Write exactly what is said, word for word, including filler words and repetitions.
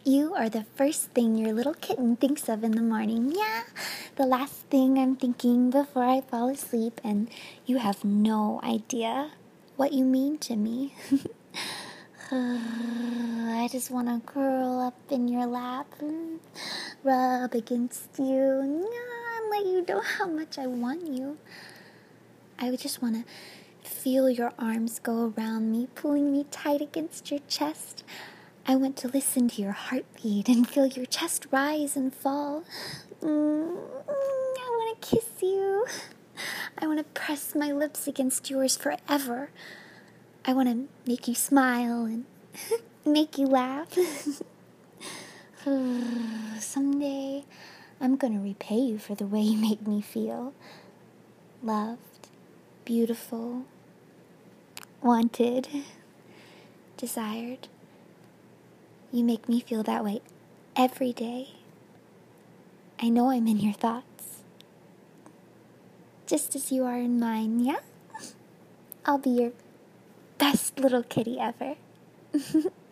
You are the first thing your little kitten thinks of in the morning. Yeah, the last thing I'm thinking before I fall asleep, and you have no idea what you mean to me. I just want to curl up in your lap and rub against you and let you know how much I want you. I would just want to feel your arms go around me, pulling me tight against your chest. I want to listen to your heartbeat and feel your chest rise and fall. Mm, I want to kiss you. I want to press my lips against yours forever. I want to make you smile and make you laugh. Someday, I'm going to repay you for the way you make me feel. Loved, beautiful, wanted, desired. You make me feel that way every day. I know I'm in your thoughts, just as you are in mine, yeah? I'll be your best little kitty ever.